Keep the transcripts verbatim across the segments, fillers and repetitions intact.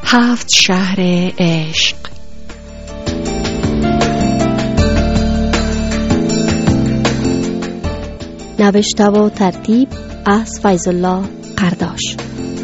هفت شهر عشق. نوشته و ترتیب از فیض الله قرداش.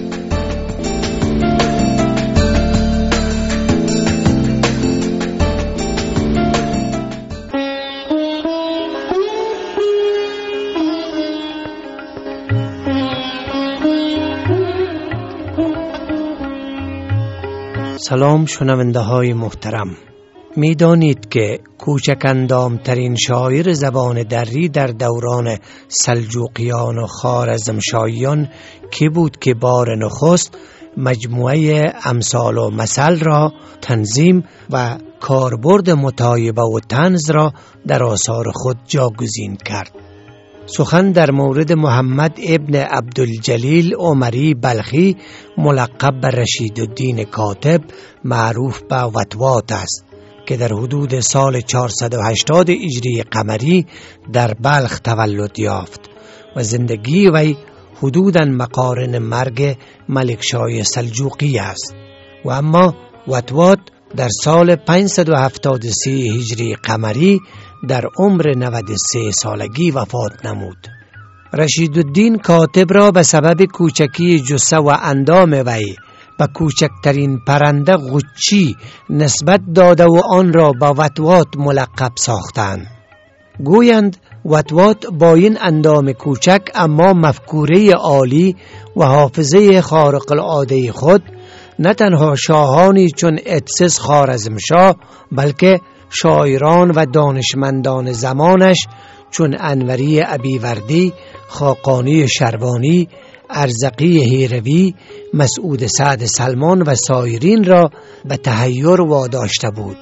سلام شنونده های محترم، می دانید که کوچک اندام ترین شاعر زبان دری در دوران سلجوقیان و خوارزمشاهیان کی بود که بار نخست مجموعه امثال و مثل را تنظیم و کاربرد مطایبه و طنز را در آثار خود جاگزین کرد؟ سخن در مورد محمد ابن عبدالجلیل عمری بلخی ملقب به رشیدالدین کاتب معروف به وطواط است که در حدود سال چهارصد و هشتاد هجری قمری در بلخ تولد یافت و زندگی وی حدوداً مقارن مرگ ملکشاه سلجوقی است و اما وطواط در سال پانصد و هفتاد و سه هجری قمری در عمر نود و سه سالگی وفات نمود. رشیدالدین کاتب را به سبب کوچکی جثه و اندام وی به کوچکترین پرنده غچی نسبت داده و آن را با وطواط ملقب ساختند. گویند وطواط با این اندام کوچک اما مفکوره عالی و حافظه خارق العاده خود نه تنها شاهانی چون ادسس خوارزمشاه بلکه شاعران و دانشمندان زمانش چون انوری ابیوردی، خاقانی شروانی، ارزقی هیروی، مسعود سعد سلمان و سایرین را به تحیر واداشته بود.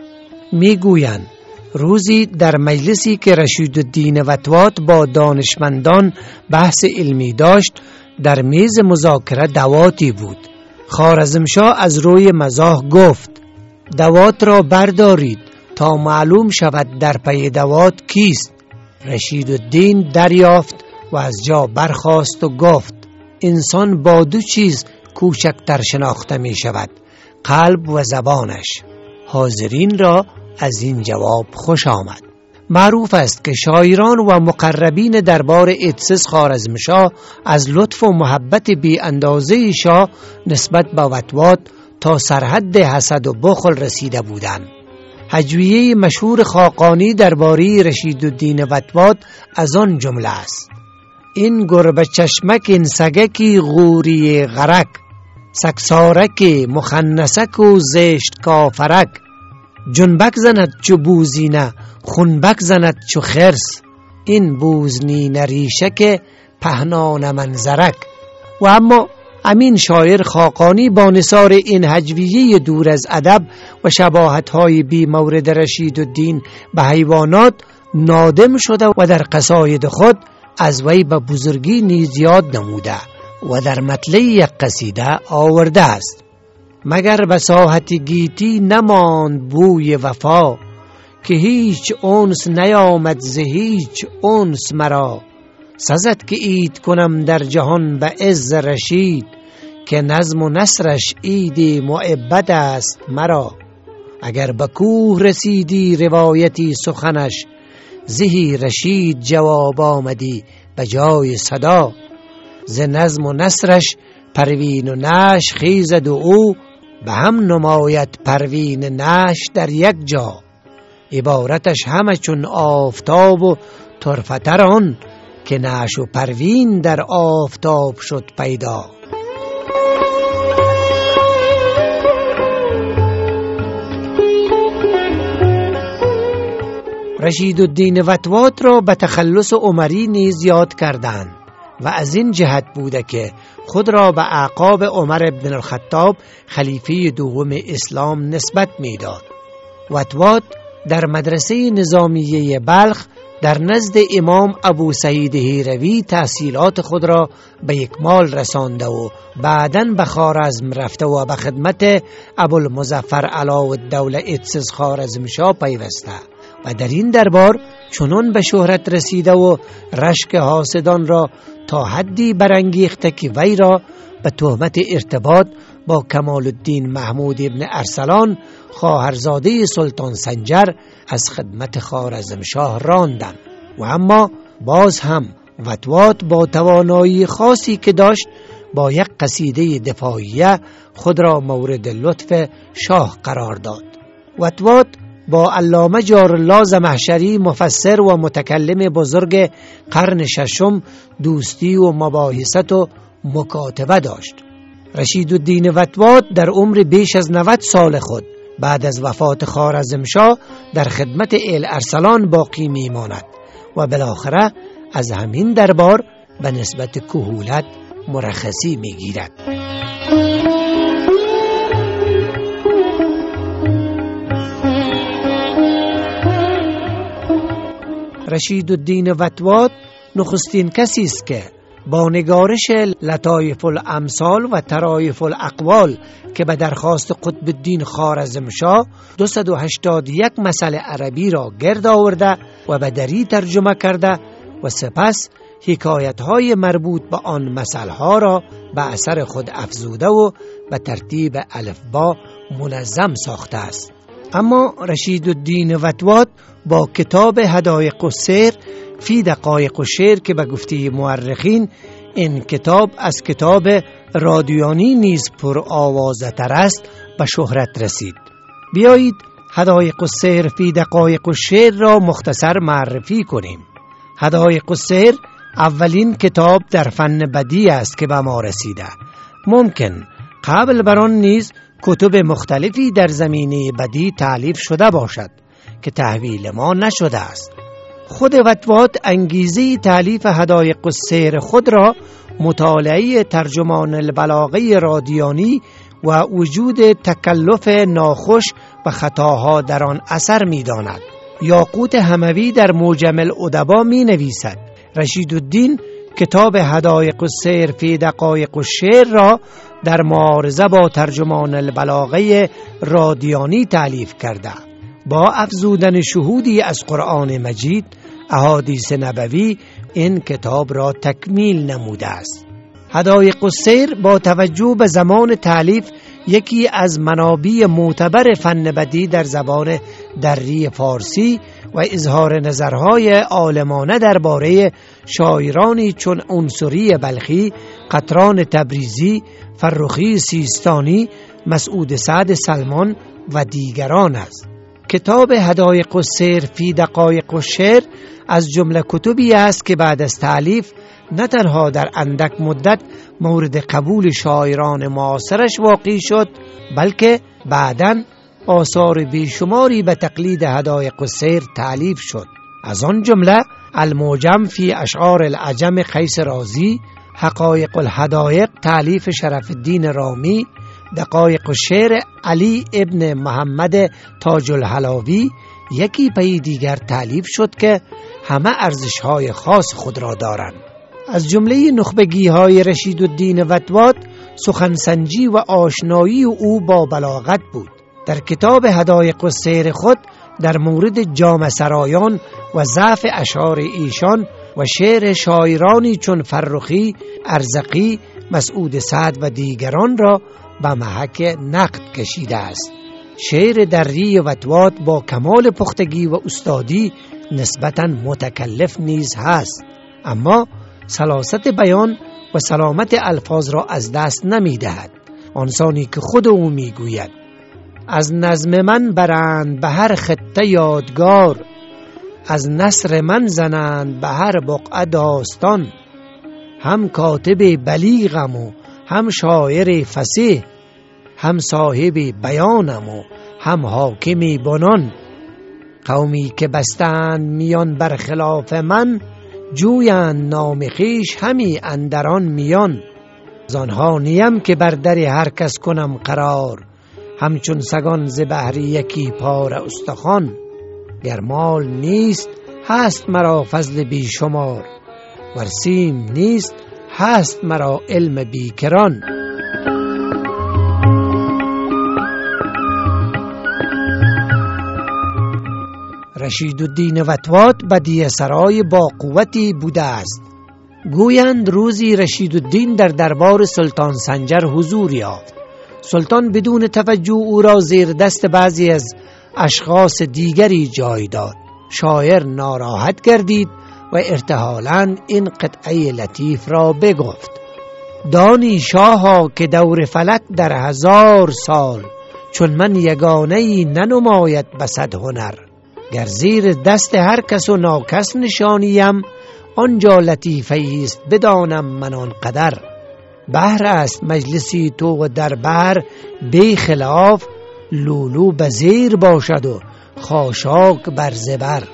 میگویند روزی در مجلسی که رشیدالدین وطواط با دانشمندان بحث علمی داشت در میز مذاکره دواتی بود. خوارزمشاه از روی مزاح گفت دوات را بردارید تا معلوم شود در پی دوات کیست. رشیدالدین دریافت و از جا برخاست و گفت انسان با دو چیز کوچکتر شناخته می شود، قلب و زبانش. حاضرین را از این جواب خوش آمد. معروف است که شاعران و مقربین دربار ادسس خوارزمشاه از لطف و محبت بی اندازه شاه نسبت به وطواط تا سرحد حسد و بخل رسیده بودند. هجویه مشهور خاقانی درباره رشیدالدین وطواط از آن جمله است: این گربه چشمک این سگکی غوری غرک، سکسارک مخنسک و زشت کافرک، جنبک زند چو بوزینه خونبک زند چو خرس، این بوزنی نریشک پهنان منظرک. و اما امین شاعر خاقانی با نثار این هجویه دور از ادب و شباهت‌های بی مورد رشیدالدین به حیوانات نادم شده و در قصاید خود از وی به بزرگی نیز یاد نموده و در مطلع یک قصیده آورده است: مگر به ساحت گیتی نماند بوی وفا، که هیچ انس نیامد ز هیچ انس مرا، سزد که عید کنم در جهان به عز رشید، که نظم و نثرش عید معبد است مرا. اگر به کوه رسیدی روایتی سخنش، زهی رشید جواب آمدی به جای صدا، ز نظم و نثرش پروین و نش خیزد و او، به هم نماید پروین نش در یک جا. عبارتش همه چون آفتاب و طرفتر آن، که نش و پروین در آفتاب شد پیدا. رشیدالدین وطواط را به تخلص عمری نیز یاد کردند و از این جهت بوده که خود را به اعقاب عمر بن الخطاب خلیفه دوم اسلام نسبت میداد. وطواط در مدرسه نظامیه بلخ در نزد امام ابو سعید هیروی تحصیلات خود را به اکمال رسانده و بعداً به خوارزم رفته و به خدمت ابوالمظفر علاءالدوله ادسس خوارزمشاه پیوسته و در این دربار چنان به شهرت رسیده و رشک حاسدان را تا حدی برانگیخته که وی را به تهمت ارتباط با کمال الدین محمود ابن ارسلان خواهرزاده سلطان سنجر از خدمت خوارزمشاه راندند و اما باز هم وطواط با توانایی خاصی که داشت با یک قصیده دفاعیه خود را مورد لطف شاه قرار داد. وطواط با علامه جارالله زمخشری مفسر و متکلم بزرگ قرن ششم دوستی و مباحثت و مکاتبه داشت. رشیدالدین وطواط در عمر بیش از نود سال خود بعد از وفات خوارزمشاه در خدمت ایل ارسلان باقی میماند و بالاخره از همین دربار به نسبت کهولت مرخصی میگیرد. رشیدالدین وطواط نخستین کسی است که با نگارش لطایف الامثال و طرایف الاقوال که به درخواست قطب الدین خوارزمشاه دویست و هشتاد و یک مسئله عربی را گرد آورده و به دری ترجمه کرده و سپس حکایت‌های مربوط به آن مسائل‌ها را به اثر خود افزوده و به ترتیب الفبا منظم ساخته است. اما رشیدالدین وطواط با کتاب هدایق السیر فی دقایق الشعر که به گفته مورخین این کتاب از کتاب رادیانی نیز پر آوازه تر است به شهرت رسید. بیایید هدایق السیر فی دقایق الشعر را مختصر معرفی کنیم. هدایق السیر اولین کتاب در فن بدیع است که به ما رسیده. ممکن قبل بر آن نیز کتب مختلفی در زمینه بدیع تالیف شده باشد که تحویل ما نشده است. خود وطواط انگیزه تالیف هدایق السیر خود را مطالعه ترجمان البلاغه رادیانی و وجود تکلف ناخوش و خطاها در آن اثر می داند. یاقوت حموی در موجم الادبا می نویسد رشیدالدین کتاب هدایق السیر فی دقایق الشعر را در معارضه با ترجمان البلاغه رادیانی تالیف کرده. با افزودن شهودی از قرآن مجید، احادیث نبوی این کتاب را تکمیل نموده است. هدایق السیر با توجه به زمان تالیف یکی از منابع معتبر فن بدیع در زبان دری فارسی و اظهار نظرهای عالمانه درباره شاعرانی چون عنصری بلخی، قطران تبریزی، فرخی سیستانی، مسعود سعد سلمان و دیگران است. کتاب هدایق السیر فی دقایق الشعر از جمله کتبی است که بعد از تالیف نه تنها در اندک مدت مورد قبول شاعران معاصرش واقع شد، بلکه بعداً آثار بیشماری به تقلید هدایق السیر تالیف شد. از آن جمله المعجم فی اشعار العجم قیس رازی، حقایق الحدایق تالیف شرف الدین رامی، دقایق الشعر علی ابن محمد تاج الحلاوی یکی پی دیگر تالیف شد که همه ارزش‌های خاص خود را دارند. از جمله نخبگی‌های رشیدالدین وطواط سخنسنجی و آشنایی او با بلاغت بود. در کتاب هدایق السیر خود در مورد جامه سرایان و ضعف اشعار ایشان و شعر شاعرانی چون فرخی، ارزقی، مسعود سعد و دیگران را به محک نقد کشیده است. شعر دری وطواط با کمال پختگی و استادی نسبتاً متکلف نیز هست، اما سلاست بیان و سلامت الفاظ را از دست نمی دهد. آنسانی که خود او می گوید از نظم من برند به هر خطه یادگار، از نثر من زنند به هر بقعه داستان، هم کاتب بلیغم و هم شاعر فصیح، هم صاحب بیانم و هم حاکم بنان، قومی که بستند میان بر خلاف من، جویند نام خویش همی اندران میان، زانها نیم که بر در هر کس کنم قرار، همچون سگان ز بهر یکی پاره استخوان، گر مال نیست هست مرا فضل بی شمار، ور سیم نیست هست مرا علم بی کران. رشیدالدین وطواط بدیع سرای با قوتی بوده است. گویند روزی رشیدالدین در دربار سلطان سنجر حضور یافت. سلطان بدون توجه او را زیر دست بعضی از اشخاص دیگری جای داد. شاعر ناراحت گردید و ارتحالاً این قطعه لطیف را بگفت: دانی شاها که دور فلک در هزار سال، چون من یگانه‌ای ننماید بصد هنر. گر زیر دست هر کس و ناکس نشانیم، آنجا لطیفه ایست بدانم من آن قدر. بحر است مجلسی تو و در بحر بی خلاف، لولو بزیر باشد و خاشاک بر زبر.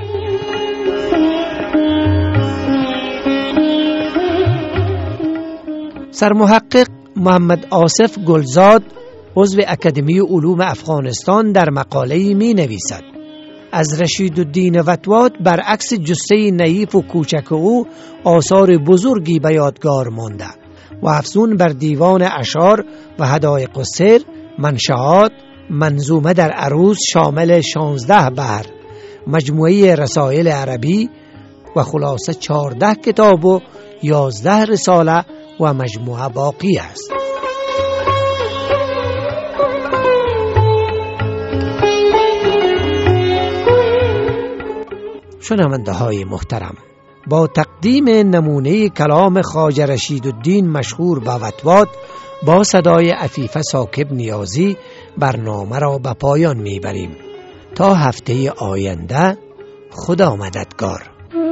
سرمحقق محمد آصف گلزاد عضو اکادمی علوم افغانستان در مقاله‌ای می نویسد: از رشیدالدین وطواط برعکس جثه نحیف و کوچک او آثار بزرگی به یادگار مانده و افزون بر دیوان اشعار و حدایق السیر، منشآت، منظومه در عروض شامل شانزده بحر، مجموعه رسائل عربی و خلاصه چهارده کتاب و یازده رساله و مجموعه باقی است. شنونده های محترم، با تقدیم نمونه کلام خواجه رشیدالدین مشهور به وطواط با صدای عفیفه ثاقب نیازی برنامه را به پایان میبریم. تا هفته آینده، خدا مددگار.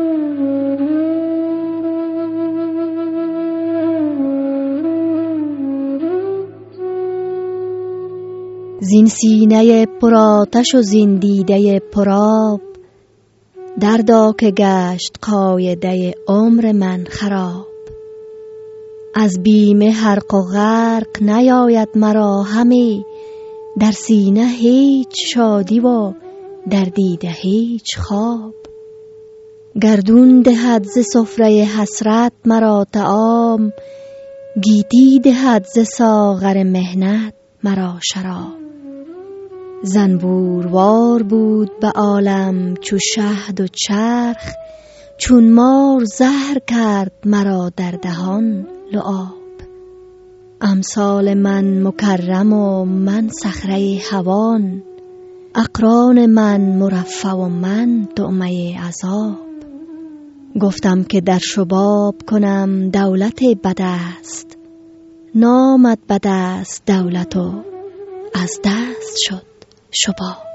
زین سینه پرآتش و زین دیده پرآب، دردا که گشت قاعده عمر من خراب. از بیم حرق و غرق نیاید مرا همی، در سینه هیچ شادی و در دیده هیچ خواب. گردون دهد ز سفره حسرت مرا طعام، گیتی دهد ز ساغر محنت مرا شراب. زنبوروار بود به عالم چو شهد و چرخ، چون مار زهر کرد مرا در دهان لعاب. امثال من مکرم و من صخره هوان، اقران من مرفع و من طعمه عذاب. گفتم که در شباب کنم دولت بدست، نامد بدست دولت و از دست شد شباب.